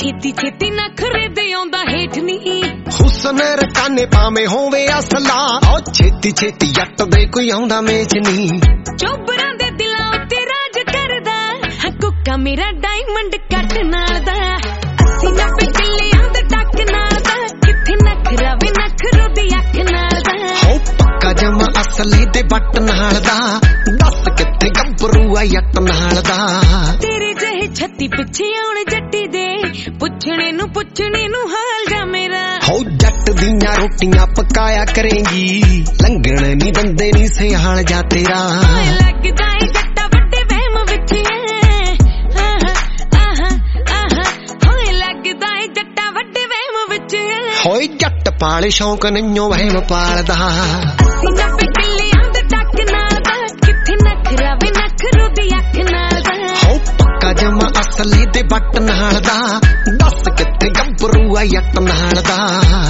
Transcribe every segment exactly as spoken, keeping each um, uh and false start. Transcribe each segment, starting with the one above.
ਛੇਤੀ ਛੇਤੀ ਨਖਰੇ ਦੇ ਆਉਂਦਾ ਹੇਠ ਨੀ ਹੁਸਨ ਰਕਾਨੇ ਭਾਵੇਂ ਹੋਵੇ ਅਸਲਾ ਓ ਛੇਤੀ ਛੇਤੀ ਜੱਟ ਦੇ ਕੋਈ ਆਉਂਦਾ ਮੇਚ ਨੀ ਚੋਬਰਾਂ ਦੇ ਦਿਲਾਂ ਉੱਤੇ ਰਾਜ ਕਰਦਾ ਹੱਕੂਕਾ ਮੇਰਾ ਡਾਇਮੰਡ ਕੱਟ ਨਾਲ ਦਾ ਅੱਸੀ ਨੱਬੇ ਕਿੱਲਿਆਂ ਦੇ ਟੱਕ ਨਾਲ ਦਾ ਕਿੱਥੇ ਨਖਰਾ ਵੇ ਨਖਰੋ ਦੀ ਅੱਖ ਨਾਲ ਦਾ ਹੋ ਪੱਕਾ ਜਮਾ ਅਸਲੀ ਦੇ ਬੱਟ ਨਾਲ ਦਾ ਦੱਸ ਕਿੱਥੇ ਗੱਭਰੂ ਆ ਜੱਟ ਨਾਲ ਦਾ ਤੇਰੇ ਜਿਹੇ ਛੱਤੀ ਪਿੱਛੇ ਆਉਣ ਜੱਟੀ ਦੇ ਪੁੱਛਣੇ ਨੂੰ ਪੁੱਛਣੇ ਨੂੰ ਹਾਲ ਜਾ ਮੇਰਾ ਹੋ ਜੱਟ ਦੀਆਂ ਰੋਟੀਆਂ ਪਕਾਇਆ ਕਰੇਂਗੀ ਲੰਘਣ ਨੀ ਦੰਦੇ ਨੀ ਸਿਆਲ ਜਾ ਤੇਰਾ ਲੱਗਦਾ ਏ ਜੱਟਾ ਵੱਡੇ ਵਹਿਮ ਵਿੱਚ ਆਹਾ ਆਹਾ ਆਹਾ ਹੋਏ ਲੱਗਦਾ ਏ ਜੱਟਾ ਵੱਡੇ ਵਹਿਮ ਵਿੱਚ ਹੋਏ ਜੱਟ ਪਾਲੇ ਸ਼ੌਂਕ ਨਈਓ ਵਹਿਮ ਪਾਲਦਾ ਅੱਸੀ ਨੱਬੇ ਕਿੱਲਿਆਂ ਦੇ ਟੱਕ ਨਾਲ ਦਾ ਕਿੱਥੇ ਨਖਰਾ ਵੇ ਨਖਰੋ ਦੀ ਅੱਖ ਨਾਲ ਦਾ ਹੋ ਪੱਕਾ ਜਮਾ ਅਸਲੀ ਦੇ ਬੱਟ ਨਾਲ ਦਾ ਦੱਸ ਕਿੱਥੇ ਗੱਭਰੂ ਆ ਜੱਟ ਨਾਲ ਦਾ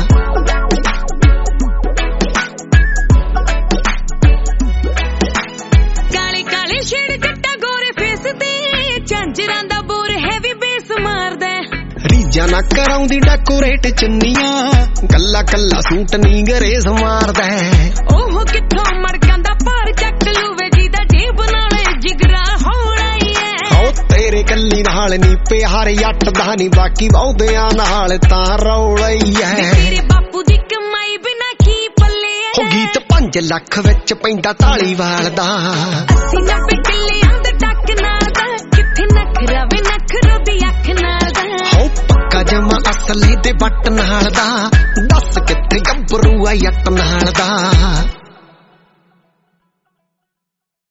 ਕਾਲੇ ਕਾਲੇ ਛੇੜ ਜੱਟਾ ਗੋਰੇ ਫੇਸ ਤੇ ਝਾਂਜਰਾਂ ਦਾ ਬੋਰ ਹੈਵੀ ਬੇਸ ਮਾਰਦਾ ਰੀਜਾ ਨਾ ਕਰਾਉਂਦੀ ਡੈਕੋਰੇਟ ਚੁੰਨੀਆਂ ਕੱਲਾ ਕੱਲਾ ਸੂਟ ਨੀ ਗਰੇਸ ਮਾਰਦਾ ਉਹ ਕਿੱਥੋਂ ਮੜਕਾਂ ਦਾ ਭਾਰ ਚੱਕ ਲੂਵੇ ਜਿਹਦਾ ਜੇਬ ਨਾਲੇ ਜਿਗਰਾ ਹੋਣਾ ਈ ਐ ਹੋ ਤੇਰੇ ਕੱਲੀ ਨਾਲ ਨੀ ਪਿਆਰ ਜੱਟ ਦਾ ਨੀ ਬਾਕੀ ਬਹੁਦਿਆਂ ਨਾਲ ਤਾਂ ਰੌਲਾ ਹੀ ਐ ਤੇਰੇ ਬਾਪੂ ਦੀ ਕਮਾਈ ਬਿਨਾ ਕੀ ਪੱਲੇ ਐ ਹੋ ਗੀਤ ਪੰਜ ਲੱਖ ਵਿੱਚ ਪੈਂਦਾ ਢਾਲੀਵਾਲ ਦਾ ਅੱਸੀ ਨੱਬੇ ਕਿੱਲਿਆਂ ਦੇ ਟੱਕ ਨਾਲ ਦਾ ਕਿੱਥੇ ਨਖਰਾ ਵੇ ਨਖਰੋ ਦੀ ਅੱਖ ਨਾਲ ਦਾ ਹੋ ਪੱਕਾ ਜਮਾ ਅਸਲੀ ਦੇ ਬੱਟ ਨਾਲ ਦਾ ਦੱਸ ਕਿੱਥੇ ਗੱਭਰੂ ਆ ਜੱਟ ਨਾਲ ਦਾ